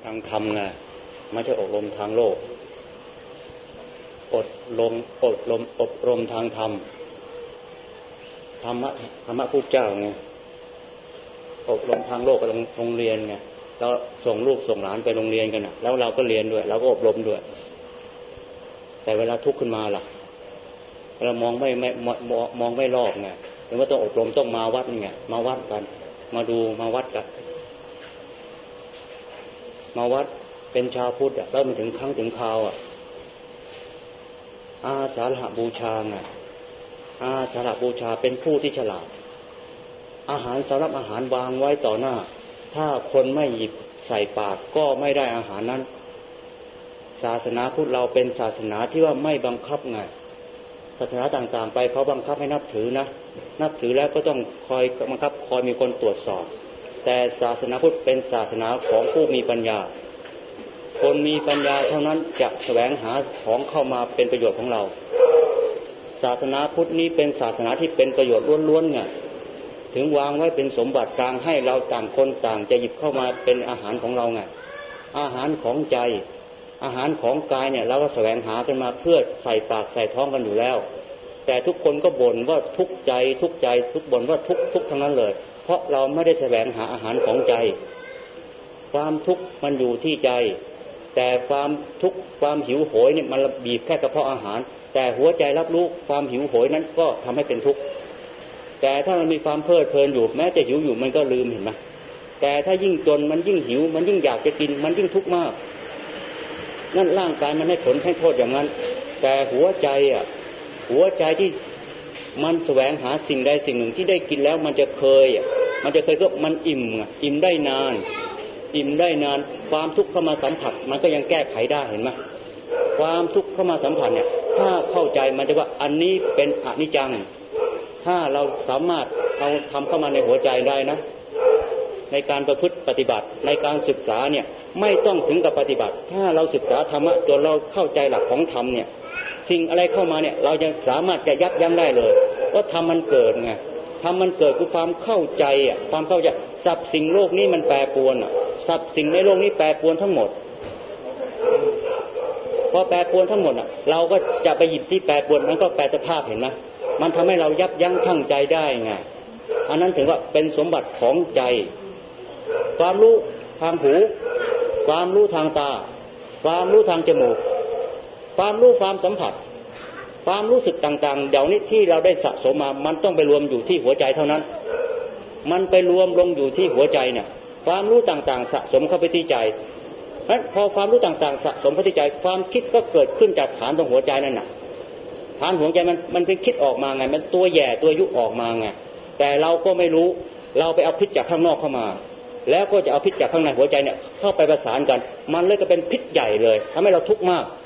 ทางธรรมไงไม่ใช่อบรมทางโลกอบรมทางธรรมธรรมะพุทธเจ้าไงอบรมทางโลกกับโรงเรียนไงเราส่งลูกส่งหลานไปโรงเรียนกันนะแล้วเราก็เรียนด้วยเราก็อบรมด้วยแต่เวลาทุกข์ขึ้นมาล่ะเรามองไม่รอบไงถึงว่าต้องอบรมต้องมาวัดไงมาวัดกันมาดูมาวัดกันมาวัดเป็นชาวพุทธแล้วมันถึงครั้งถึงคราวอาสาฬหบูชาไงอาสาฬหบูชาเป็นผู้ที่ฉลาดอาหารสำหรับอาหารวางไว้ต่อหน้าถ้าคนไม่หยิบใส่ปากก็ไม่ได้อาหารนั้นศาสนาพุทธเราเป็นศาสนาที่ว่าไม่บังคับไงศาสนาต่างๆไปเขาบังคับให้นับถือนะนับถือแล้วก็ต้องคอยบังคับคอยมีคนตรวจสอบแต่ศาสนาพุทธเป็นศาสนาของผู้มีปัญญาคนมีปัญญาเท่านั้นจะแสวงหาของเข้ามาเป็นประโยชน์ของเราศาสนาพุทธนี้เป็นศาสนาที่เป็นประโยชน์ล้วนๆไงถึงวางไว้เป็นสมบัติกลางให้เราต่างคนต่างจะหยิบเข้ามาเป็นอาหารของเราไงอาหารของใจอาหารของกายเนี่ยเราก็แสวงหากันมาเพื่อใส่ปากใส่ท้องกันอยู่แล้วแต่ทุกคนก็บ่นว่าทุกข์ใจทุกข์ใจทุกบ่นว่าทุกข์ทั้งนั้นเลยเพราะเราไม่ได้แสวงหาอาหารของใจความทุกข์มันอยู่ที่ใจแต่ความทุกข์ความหิวโหยเนี่ยมันบีบแค่กระเพาะอาหารแต่หัวใจรับรู้ความหิวโหยนั้นก็ทำให้เป็นทุกข์แต่ถ้ามันมีความเพลิดเพลินอยู่แม้จะหิวอยู่มันก็ลืมเห็นไหมแต่ถ้ายิ่งจนมันยิ่งหิวมันยิ่งอยากจะกินมันยิ่งทุกข์มากนั่นร่างกายมันให้ผลให้โทษอย่างนั้นแต่หัวใจที่มันแสวงหาสิ่งใดสิ่งหนึ่งที่ได้กินแล้วมันจะเคยก็มันอิ่มได้นานความทุกข์เข้ามาสัมผัสมันก็ยังแก้ไขได้เห็นไหมความทุกข์เข้ามาสัมผัสเนี่ยถ้าเข้าใจมันจะว่าอันนี้เป็นอนิจจังถ้าเราสามารถเอาทำเข้ามาในหัวใจได้นะในการประพฤติปฏิบัติในการศึกษาเนี่ยไม่ต้องถึงกับปฏิบัติถ้าเราศึกษาธรรมะจนเราเข้าใจหลักของธรรมเนี่ยสิ่งอะไรเข้ามาเนี่ยเราจะสามารถจะยับยั้งได้เลยว่าธรรมมันเกิดไงธรรมมันเกิดคือความเข้าใจความเข้าใจสรรพสิ่งโลกนี้มันแปรปรวนสรรพสิ่งในโลกนี้แปรปรวนทั้งหมดพอแปรปรวนทั้งหมดเราก็จะไปหยิบที่แปรปรวนมันก็แปรสภาพเห็นไหมมันทำให้เรายับยั้งชั่งใจได้ไงอันนั้นถึงว่าเป็นสมบัติของใจความรู้ทางหูความรู้ทางตาความรู้ทางจมูกความรู้ความสัมผัสความรู้สึกต่างๆเดี๋ยวนี้ที่เราได้สะสมมามันต้องไปรวมอยู่ที่หัวใจเท่านั้นมันไปรวมลงอยู่ที่หัวใจเนี่ยความรู้ต่างๆสะสมเข้าไปที่ใจนั้นพอความรู้ต่างๆสะสมเข้าไปที่ใจความคิดก็เกิดขึ้นจากฐานตรงหัวใจนั่นน่ะฐานหัวใจมันเป็นคิดออกมาไงมันตัวแย่ตัวยุออกมาไงแต่เราก็ไม่รู้เราไปเอาพิษจากข้างนอกเข้ามาแล้วก็จะเอาพิษจากข้างในหัวใจเนี่ยเข้าไปประสานกันมันเลยก็เป็นพิษใหญ่เลยทำให้เราทุกข์มาก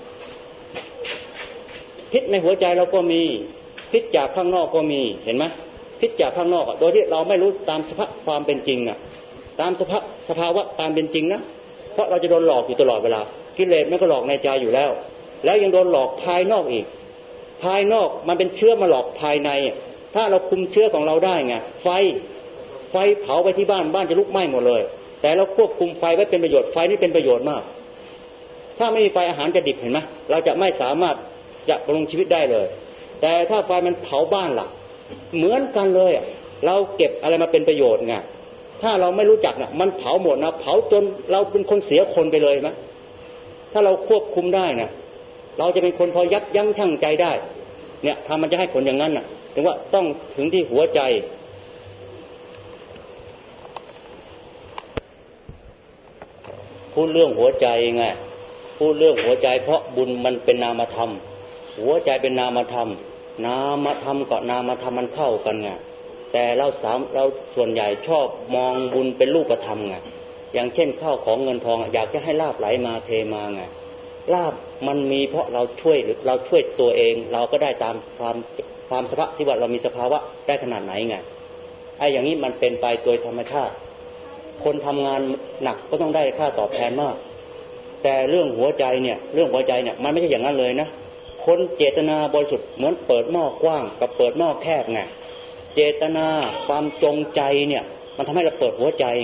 พิษในหัวใจเราก็มีพิษจากข้างนอกก็มีเห็นไหมพิษจากข้างนอกโดยที่เราไม่รู้ตามสภาพความเป็นจริงตามสภาวะตามเป็นจริงนะเพราะเราจะโดนหลอกอยู่ตลอดเวลากิเลสมันก็หลอกในใจอยู่แล้วแล้วยังโดนหลอกภายนอกอีกภายนอกมันเป็นเชื้อมาหลอกภายในถ้าเราคุมเชื้อของเราได้ไงไฟเผาไปที่บ้านจะลุกไหม้หมดเลยแต่เราควบคุมไฟไว้เป็นประโยชน์ไฟนี่เป็นประโยชน์มากถ้าไม่มีไฟอาหารจะดิบเห็นไหมเราจะไม่สามารถจะดำรงชีวิตได้เลยแต่ถ้าไฟมันเผาบ้านล่ะเหมือนกันเลยเราเก็บอะไรมาเป็นประโยชน์ไงถ้าเราไม่รู้จักน่ะมันเผาหมดนะเผาจนเราเป็นคนเสียคนไปเลยมั้ยถ้าเราควบคุมได้นะเราจะเป็นคนพอยับยั้งชั่งใจได้เนี่ยทำมันจะให้ผลอย่างนั้นน่ะถึงว่าต้องถึงที่หัวใจพูดเรื่องหัวใจไงพูดเรื่องหัวใจเพราะบุญมันเป็นนามธรรมหัวใจเป็นนามธรรมนามธรรมกับนามธรรมมันเข้ากันไงแต่เราส่วนใหญ่ชอบมองบุญเป็นรูปธรรมไงอย่างเช่นข้าวของเงินทองอยากจะให้ลาภไหลมาเทมาไงลาภมันมีเพราะเราช่วยหรือเราช่วยตัวเองเราก็ได้ตามความสภาพที่ว่าเรามีสภาวะได้ขนาดไหนไงไอ้อย่างนี้มันเป็นไปโดยธรรมชาติคนทำงานหนักก็ต้องได้ค่าตอบแทนมากแต่เรื่องหัวใจเนี่ยมันไม่ใช่อย่างนั้นเลยนะคนเจตนาบริสุทธิ์เหมือนเปิดหม้อกว้างกับเปิดหม้อแคบไงเจตนาความจงใจเนี่ยมันทำให้เราเปิดหัวใจไง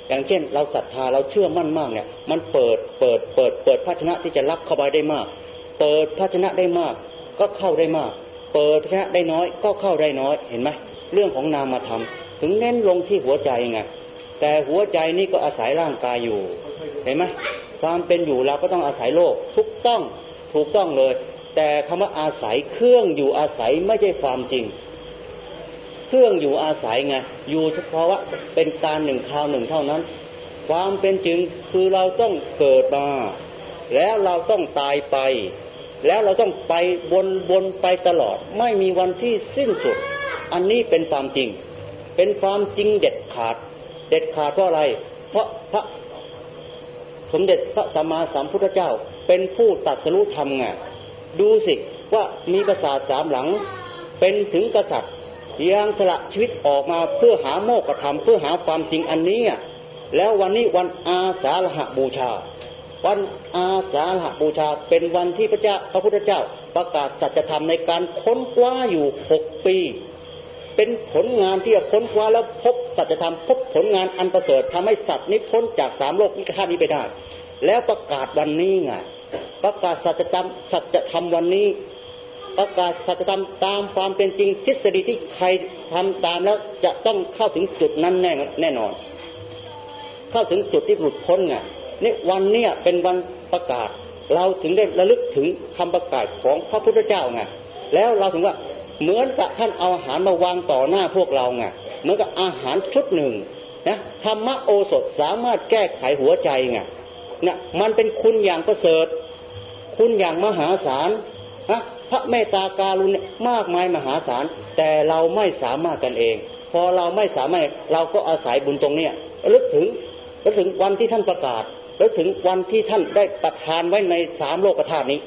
อย่างเช่นเราศรัทธาเราเชื่อมั่นมากเนี่ยมันเปิดภาชนะที่จะรับเข้าไปได้มากเปิดภาชนะได้มากก็เข้าได้มากเปิดภาชนะได้น้อยก็เข้าได้น้อยเห็นไหมเรื่องของนามธรรมถึงเน้นลงที่หัวใจไงแต่หัวใจนี่ก็อาศัยร่างกายอยู่เห็นไหมความเป็นอยู่เราก็ต้องอาศัยโลกถูกต้องเลยแต่คำว่าอาศัยเครื่องอยู่อาศัยไม่ใช่ความจริงเครื่องอยู่อาศัยไงอยู่เฉพาะว่าเป็นการหนึ่งคราวหนึ่งเท่านั้นความเป็นจริงคือเราต้องเกิดมาแล้วเราต้องตายไปแล้วเราต้องไปวนไปตลอดไม่มีวันที่สิ้นสุดอันนี้เป็นความจริงเป็นความจริงเด็ดขาดเพราะอะไรเพราะพระสมเด็จพระสัมมาสัมพุทธเจ้าเป็นผู้ตรัสรู้ธรรมไงดูสิว่ามีปราสาทสามหลังเป็นถึงกษัตริย์ยังสละชีวิตออกมาเพื่อหาโมกขธรรมเพื่อหาความจริงอันนี้แล้ววันนี้วันอาสาฬหบูชาวันอาสาฬหบูชาเป็นวันที่พระพุทธเจ้าประกาศสัจธรรมในการค้นคว้าอยู่6 ปีเป็นผลงานที่ค้นคว้าแล้วพบสัจธรรมพบผลงานอันประเสริฐทำให้สัตว์นี้พ้นจาก3 โลกนิพพานนี้ไปได้แล้วประกาศวันนี้ไงประกาศสัจธรรมวันนี้ประกาศสัจธรรมตามความเป็นจริงทฤษฎีที่ใครทำตามแล้วจะต้องเข้าถึงจุดนั้นแน่นอนเข้าถึงจุดที่หลุดพ้นไงนี่วันเนี้ยเป็นวันประกาศเราถึงได้ระลึกถึงคำประกาศของพระพุทธเจ้าไงแล้วเราถึงว่าเหมือนกับท่านเอาอาหารมาวางต่อหน้าพวกเราไงเหมือนกับอาหารชุดหนึ่งนะธรรมโอสถสามารถแก้ไขหัวใจไงนะมันเป็นคุณอย่างประเสริฐคุณอย่างมหาศาลนะพระเมตตาการุณมากมายมหาศาลแต่เราไม่สามารถกันเองพอเราไม่สามารถเราก็อาศัยบุญตรงเนี้ยระลึกถึงวันที่ท่านประกาศแล้วถึงวันที่ท่านได้ประทานไว้ใน3 โลกธาตุนี้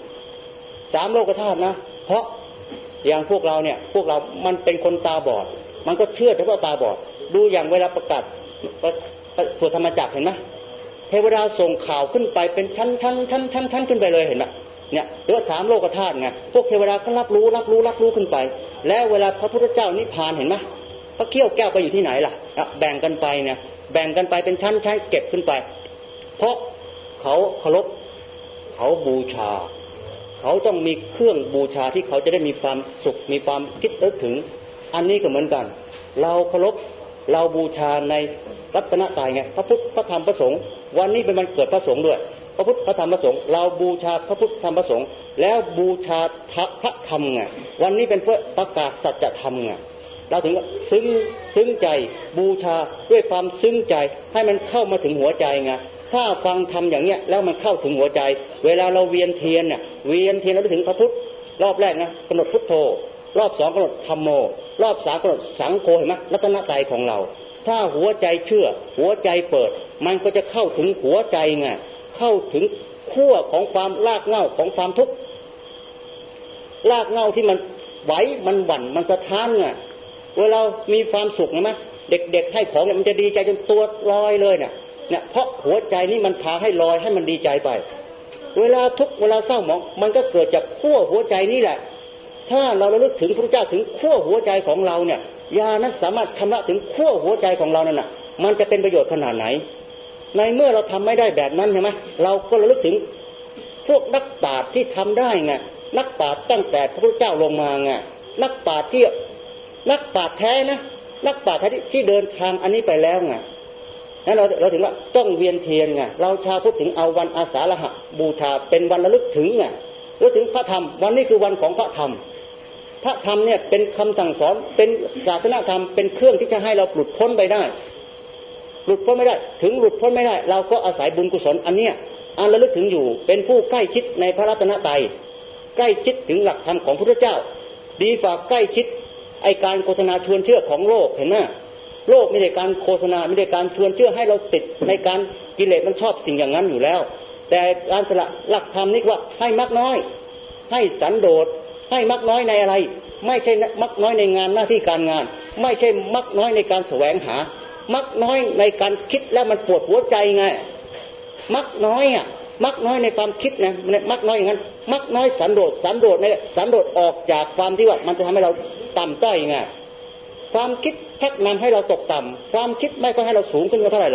3 โลกธาตุนะเพราะอย่างพวกเรามันเป็นคนตาบอดมันก็เชื่อเฉพาะตาบอดดูอย่างเวลาประกาศสวดธรรมจักรเห็นไหมเทวดาส่งข่าวขึ้นไปเป็นชั้นขึ้นไปเลยเห็นไหมเนี่ยหรือว่า3 โลกธาตุไงพวกเทวดาก็รับรู้ขึ้นไปแล้วเวลาพระพุทธเจ้านิพพานเห็นไหมพระเขี้ยวแก้วไปอยู่ที่ไหนล่ะแบ่งกันไปเนี่ยแบ่งกันไปเป็นชั้นเก็บขึ้นไปเพราะเขาเคารพเขาบูชาเขาต้องมีเครื่องบูชาที่เขาจะได้มีความสุขมีความคิดนึกถึงอันนี้ก็เหมือนกันเราเคารพเราบูชาในรัตนตรัยไงพระพุทธพระธรรมพระสงฆ์วันนี้เป็นวันเกิดพระสงฆ์ด้วยพระพุทธพระธรรมพระสงฆ์เราบูชาพระพุทธธรรมพระสงฆ์แล้วบูชาพระธรรมไงวันนี้เป็นเพื่อประกาศสัจธรรมไงเราถึงซึ้งใจบูชาด้วยความซึ้งใจให้มันเข้ามาถึงหัวใจไงถ้าฟังธรรมอย่างเนี้ยแล้วมันเข้าถึงหัวใจเวลาเราเวียนเทียนเราถึงพระพุทธรอบแรกนะกำหนดพุทโธรอบ2กำหนดธัมโมรอบ3กำหนดสังโฆเห็นไหมรัตนตรัยของเราถ้าหัวใจเชื่อหัวใจเปิดมันก็จะเข้าถึงหัวใจไงเข้าถึงขั้วของความรากเหง้าของความทุกข์รากเหง้าที่มันไหวมันหวั่นมันสะท้านไงเวลามีความสุขนะเด็กๆให้ของเนี่ยมันจะดีใจจนตัวลอยเลยเนี่ยเพราะหัวใจนี่มันพาให้ลอยให้มันดีใจไปเวลาทุกข์เวลาเศร้าหมองมันก็เกิดจากขั้วหัวใจนี่แหละถ้าเราระลึกถึงพระเจ้าถึงขั้วหัวใจของเราเนี่ยญาณนั้นสามารถชำระถึงขั้วหัวใจของเรานั่นน่ะมันจะเป็นประโยชน์ขนาดไหนในเมื่อเราทำไม่ได้แบบนั้นใช่ไหมเราก็ระลึกถึงพวกนักปราชญ์ที่ทำได้ไงนักปราชญ์ตั้งแต่พระพุทธเจ้าลงมาไงนักปราชญ์แท้นะนักปราชญ์ที่เดินทางอันนี้ไปแล้วไงนั้นเราถึงว่าต้องเวียนเทียนไงเราชาวพุทธถึงเอาวันอาสาฬหบูชาเป็นวันระลึกถึงไงระลึกถึงพระธรรมวันนี้คือวันของพระธรรมพระธรรมเนี่ยเป็นคำสั่งสอนเป็นศาสนธรรมเป็นเครื่องที่จะให้เราหลุดพ้นไปได้หลุดพ้นไม่ได้ถึงหลุดพ้นไม่ได้เราก็อาศัยบุญกุศลอันเนี้ยอันระลึกถึงอยู่เป็นผู้ใกล้ชิดในพระรัตนตรัยใกล้ชิดถึงหลักธรรมของพระพุทธเจ้าดีกว่าใกล้ชิดไอการโฆษณาชวนเชื่อของโลกเห็นไหมโลกไม่ได้การโฆษณาไม่ได้การชวนเชื่อให้เราติดในการกิเลสมันชอบสิ่งอย่างนั้นอยู่แล้วแต่การสละหลักธรรมนี่ว่าให้มักน้อยให้สันโดษให้มักน้อยในอะไรไม่ใช่มักน้อยในงานหน้าที่การงานไม่ใช่มักน้อยในการแสวงหามักน้อยในการคิดแล้วมันปวดหัวใจไงมักน้อยมักน้อยในความคิดนะมักน้อยอย่างนั้นมักน้อยสันโดษออกจากความที่ว่ามันจะทำให้เราต่ำต้อยไงความคิดชักนำให้เราตกต่ำความคิดไม่ก็ให้เราสูงขึ้นมาเท่าไหร่หรอก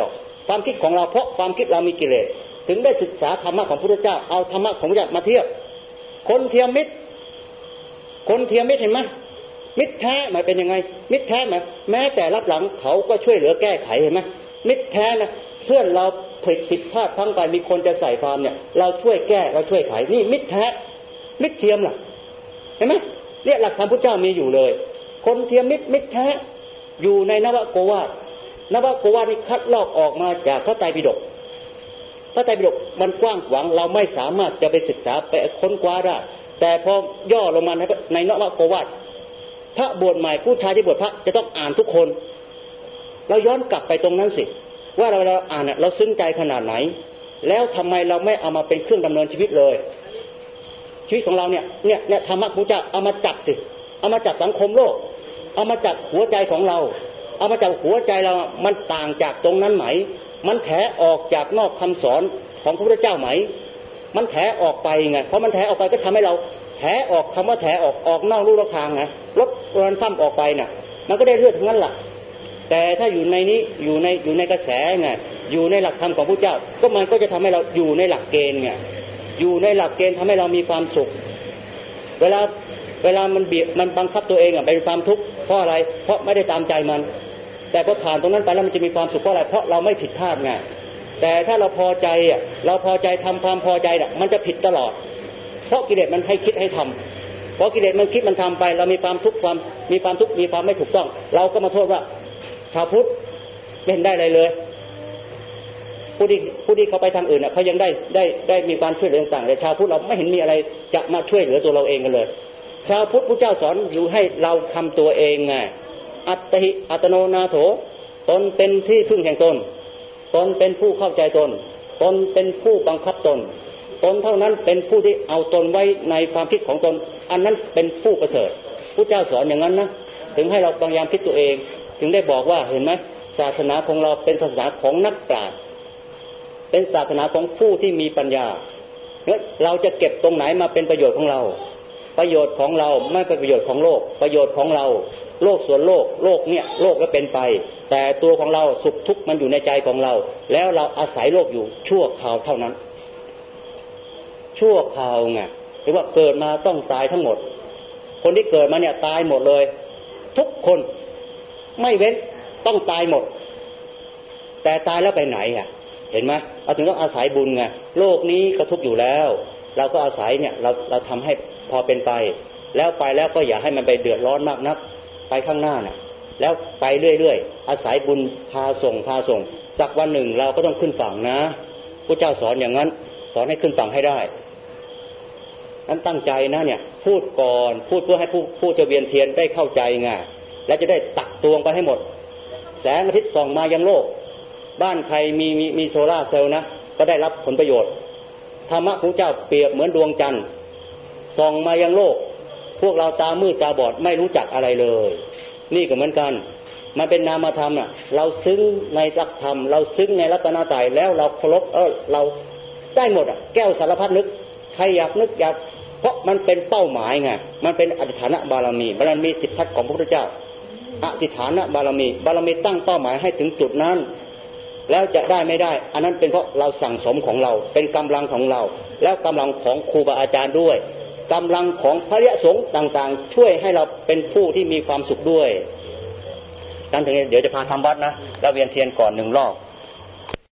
ความคิดของเราเพราะความคิดเรามีกิเลสถึงได้ศึกษาธรรมะของพระพุทธเจ้าเอาธรรมะของพระพุทธเจ้ามาเทียบคนเทียมมิตรเห็นไหมมิตรแท้หมายเป็นยังไงมิตรแท้หมายแม้แต่รับหลังเขาก็ช่วยเหลือแก้ไขเห็นไหมมิตรแท้นะเพื่อนเราผิดพลาดทั้งไปมีคนจะใส่ความเนี่ยเราช่วยแก้เราช่วยไขนี่มิตรแท้มิตรเทียมล่ะเห็นไหมเนี่ยหลักธรรมพุทธเจ้ามีอยู่เลยคนเทียมมิตรแท้อยู่ในนวโกวาทนี่คัดลอกออกมาจากพระไตรปิฎกมันกว้างขวางเราไม่สามารถจะไปศึกษาไปค้นคว้าได้แต่พอย่อลงมาในนวโกวาทพระบวชใหม่ผู้ชายที่บวชพระจะต้องอ่านทุกคนเราย้อนกลับไปตรงนั้นสิว่าเราอ่านเราซึ้งใจขนาดไหนแล้วทำไมเราไม่เอามาเป็นเครื่องดำเนินชีวิตเลยชีวิตของเราเนี่ยธรรมะของเจ้าเอามาจับสิเอามาจับสังคมโลกเอามาจับหัวใจของเราเอามาจับหัวใจเรามันต่างจากตรงนั้นไหมมันแถออกจากนอกคำสอนของพระพุทธเจ้าไหมมันแถออกไปไงเพราะมันแถออกไปก็ทำให้เราแถออกคำว่าแถออกนอกลู่นอกทางไงลดเกินซ้ำออกไปน่ะมันก็ได้เลือดทั้งนั้นแหละแต่ถ้าอยู่ในนี้อยู่ในกระแสไงอยู่ในหลักธรรมของพระเจ้าก็มันก็จะทำให้เราอยู่ในหลักเกณฑ์ไงอยู่ในหลักเกณฑ์ทำให้เรามีความสุขเวลามันมันบังคับตัวเองไปเป็นความทุกข์เพราะอะไรเพราะไม่ได้ตามใจมันแต่พอผ่านตรงนั้นไปแล้วมันจะมีความสุขเพราะอะไรเพราะเราไม่ผิดพลาดไงแต่ถ้าเราพอใจทำความพอใจมันจะผิดตลอดเพราะกิเลสมันให้คิดให้ทำเพราะกิเลสมันคิดมันทำไปเรามีความทุกข์มีความไม่ถูกต้องเราก็มาโทษว่าชาวพุทธไม่เห็นได้อะไรเลยผู้ที่เขาไปทางอื่นเขายังได้มีการช่วยเหลือต่างๆแต่ชาวพุทธเราไม่เห็นมีอะไรจะมาช่วยเหลือตัวเราเองกันเลยชาวพุทธพระเจ้าสอนอยู่ให้เราทำตัวเองไงอัตติอัตโนนาโถตนเป็นที่พึ่งแห่งตนเป็นผู้เข้าใจตนเป็นผู้บังคับตนเท่านั้นเป็นผู้ที่เอาตนไว้ในความคิดของตนอันนั้นเป็นผู้ประเสริฐพระเจ้าสอนอย่างนั้นนะถึงให้เราพยายามคิดตัวเองถึงได้บอกว่าเห็นไหมศาสนาของเราเป็นศาสนาของนักปราชญ์เป็นศาสนาของผู้ที่มีปัญญาเราจะเก็บตรงไหนมาเป็นประโยชน์ของเราประโยชน์ของเราไม่เป็นประโยชน์ของโลกประโยชน์ของเราโลกส่วนโลกเนี่ยโลกก็เป็นไปแต่ตัวของเราสุขทุกข์มันอยู่ในใจของเราแล้วเราอาศัยโลกอยู่ชั่วคราวเท่านั้นชั่วคราวไงหรือว่าเกิดมาต้องตายทั้งหมดคนที่เกิดมาเนี่ยตายหมดเลยทุกคนไม่เว้นต้องตายหมดแต่ตายแล้วไปไหนเห็นไหมเราถึงต้องอาศัยบุญไงโลกนี้ก็ทุกข์อยู่แล้วเราก็อาศัยเนี่ยเราทำให้พอเป็นไปแล้วก็อย่าให้มันไปเดือดร้อนมากนักไปข้างหน้าน่ะแล้วไปเรื่อยๆอาศัยบุญพาส่งสักวันหนึ่งเราก็ต้องขึ้นฝั่งนะพระเจ้าสอนอย่างนั้นสอนให้ขึ้นฝั่งให้ได้นั้นตั้งใจนะเนี่ยพูดก่อนพูดเพื่อให้ผู้จะเวียนเทียนได้เข้าใจไงและจะได้ตักตวงไปให้หมดแสงอาทิตย์ส่องมายังโลกบ้านใครมีโซล่าเซลล์นะก็ได้รับผลประโยชน์ธรรมะของเจ้าเปรียบเหมือนดวงจันทร์ส่องมายังโลกพวกเราตามืดตาบอดไม่รู้จักอะไรเลยนี่ก็เหมือนกันมันเป็นนามธรรมเราซึ้งในหลักธรรมเราซึ้งในรัตนตรัยแล้วเราเคารพเราได้หมดแก้วสารพัดนึกใครอยากนึกอยากเพราะมันเป็นเป้าหมายไงมันเป็นอธิฐานบารมีสิทธัตถ์ของพระพุทธเจ้าอธิฐานบารมีตั้งเป้าหมายให้ถึงจุดนั้นแล้วจะได้ไม่ได้อันนั้นเป็นเพราะเราสั่งสมของเราเป็นกำลังของเราแล้วกำลังของครูบาอาจารย์ด้วยกำลังของพระอริยสงฆ์ต่างๆช่วยให้เราเป็นผู้ที่มีความสุขด้วยดังนั้นเดี๋ยวจะพาทำวัดนะแล้วเวียนเทียนก่อน1 รอบ